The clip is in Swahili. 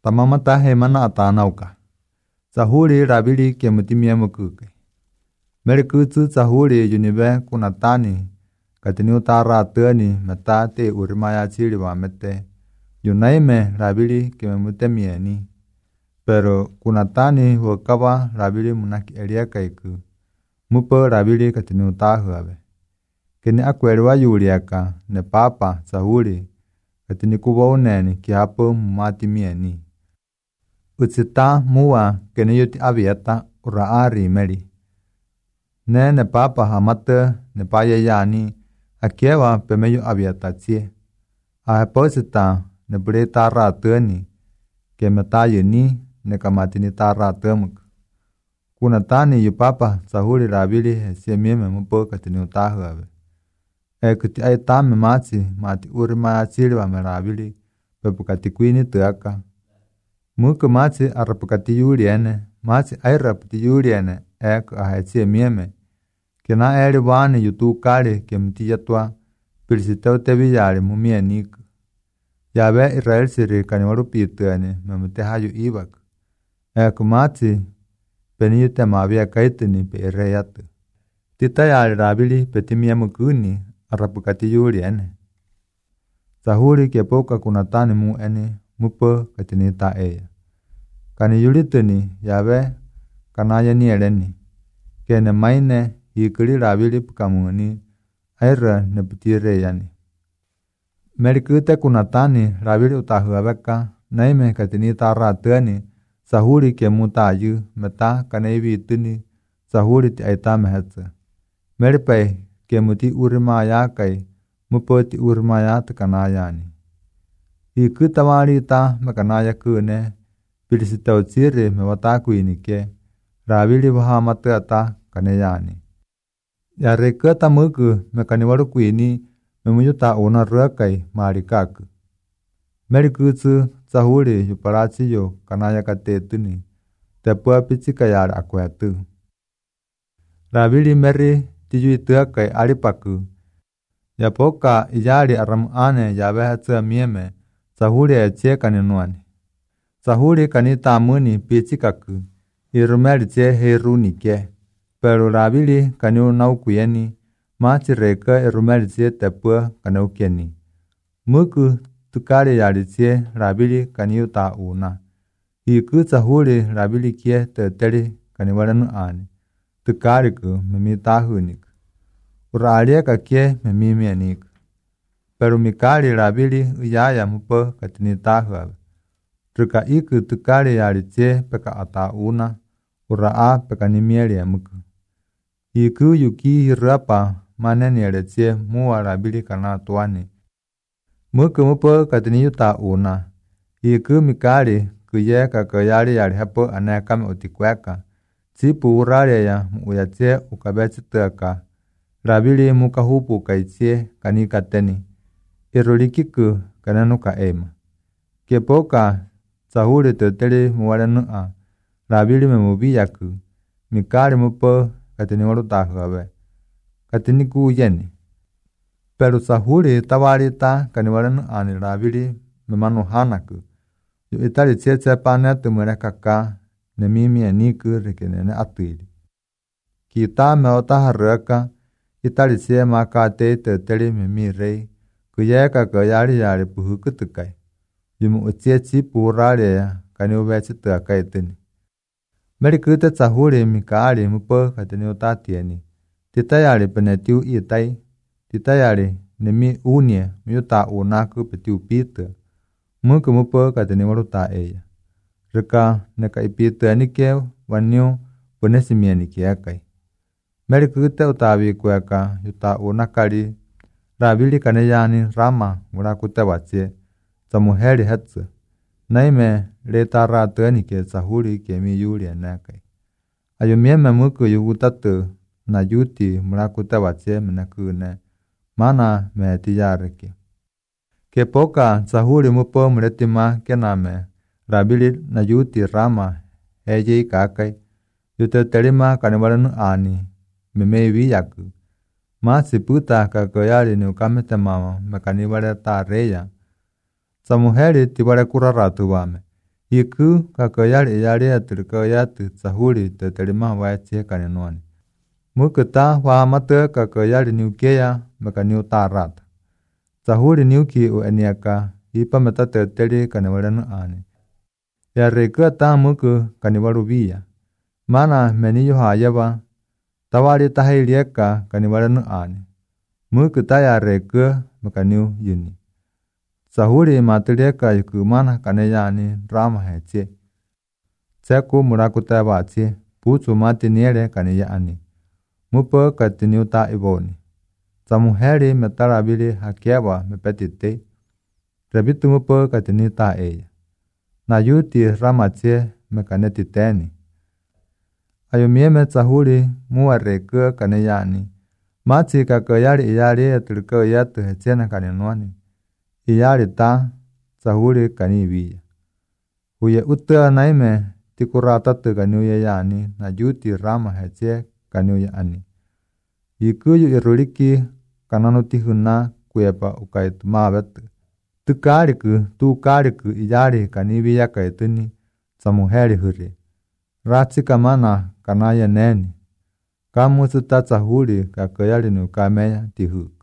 Tamamata hemana atanauka. Sahuri rabili ke mutimia mukuke. Merikutsu sahuri yunibe kunatani. Katini utara tani metate urimaya chili wa mete. Yunaime rabili ke mutemieni. Pero kunatani wakaba rabili munaki eliakaiku. Mupo rabili katini utahuabe. Kini akweriwa yuliaka ne papa sahuri. Katini kuwa uneni ki hapo mumati Utsita muwa kini yuti avieta uraari meri. Ne papa hamate ne paya yani akiewa pemeyo avieta tsie. Aheposita ne bure tara tani ke metaye ni ne kamatini tara temuk. Kuna tani yu papa sahuri rabili hesie mieme mupo katini utahuabe. Kuti aitame mati urimaya chiliwa merabili pepukati kwini tuaka. Muku mati arapukati yuliene, mati airaputi yuliene ahetsie mieme. Kena eri wani yutukari kemti yatua pilisiteu tebiyari mumieniku. Yabe Israel siri kaniwarupituene memute hayu ibak. Mati peni yute mabia kaitini pe ireyatu. Tita yari rabili petimiemu kuni arapukati yuliene. Sahuri kepoka kunatani mueni mupo katini taeya. Kani yulitini yabe kanaya nieleni. Kene maine hikiri rabili pukamuni aira neputire yani. Merikute kunatani rabili utahuabeka naime katini taratani sahuri ke mutayu meta kanaibi itini sahuri ti aitame hetsa. Meripai ke muti urimaya kai mupoti urimaya takanayani. Hikutawari ta mekanaya kune pilisitau tsiri mewataku inike rabili bahamatu ata kanayani. Yarikata muku mekaniwaru kuini memuyuta una ruakai marikaku. Merikutsu sahuri yuparachi yo kanaya katetuni tepua pichika yara akwetu. Rabili meri tijui tuakai alipaku. Yapoka ijari aramane yabe hatsa mieme sahuri eche kaninuani. Sahuri kanita amuni pichikaku irumeli che herunike. Pero rabili kaniu naukuyeni machi reka irumeli che tepua kanaukeni. Muku tukari yari che rabili kaniu ta una. Hiku sahuri rabili kie teteri kaniwaranu ani. Tukariku mimitahunik. Uralia kakie memimianik. Pero mikari rabili uyaya mupo katinitahuab. Truka iku tukari yari che peka ata una. Uraa peka nimielia muku. Iku yuki hirapa maneni yari che mua rabili kana tuani. Muku mupo katiniyuta una. Iku mikari kuye kakayari yari hapo anekame utikweka. Sipu uralia ya uyache ukabechi tuaka. Rabili muka hupu kaichie kanika teni. Irulikiku kananuka ema. Kepoka sahuri teteli muwaranua. Rabili memubiyaku. Mikari mupo katini warutahuabe. Katini kuyeni. Pero sahuri tawarita kaniwaranua ni rabili memanuhanaku. Yu itali cheche panetu murekaka nemimi eniku rekenene atuili. Kita meotaharuaka. Itali che makate teteli mimi rei. Kuyeka kayari yari puhukutukai. Yumu uchechi purare ya kani ubechi tuakai tini. Merikute sahuri mikari mupo katini utatieni. Tita yari penetiu itai. Tita yari nemi unie miuta unaku petiu pita. Muku mupo katini waruta eya. Rika neka ipita enikeu waniu punesimieni kiakai. Merikute utawi kueka yuta unakari. Rabili kanayani rama murakute wache. Samuheri hetsu. Naime leta ratu enike sahuri kemi yuri enekai. Ayumieme muku yugutatu na yuti murakute wache menekune. Mana meheti yariki. Kepoka sahuri mupo muretima kename. Rabili na yuti rama heje ikakai. Yute terima kaniwaranu ani. Memeiwi yaku. Masi puta kakayari ni ukamete mama mekaniware ta reya. Samuheri tiware kuraratu wame. Iku kakayari yari atirikayatu sahuri teterima wache kanenwani. Muketa wahamate kakayari niukeya meka niutarata. Sahuri niuki ueniaka ipa meta teteri kanewalenu ani. Ya reka ta muku kaniwarubia. Mana meniyo hayaba tawari tahilieka kaniwalenu ani. Muketa ya reka meka niu yuni. Sahuri matilieka yuku mana kaneyani rama heche. Seku murakuta bache putu mati niere kaneyani. Mupo katiniu ta iboni. Samuheri metarabili hakiawa mepetite. Rebitu mupo katiniu ta eya. Na yuti ramache mekanetiteni. Ayumieme sahuri muwa reka kaneyani. Machi kakayari iyari atirikayatu hechena kanenwani. Iyari ta sahuri kanibia. Uye utea naime tikurata kaniuye yani na yuti rama heche kaniuye ani. Ikuyu iruliki kananuti huna kuepa ukaitu mabetu. Tukariku iyari kanibia kaituni samuheri huri. Rachi kamana kanaya neni. Kamu suta sahuri kakayari nukameya tihuku.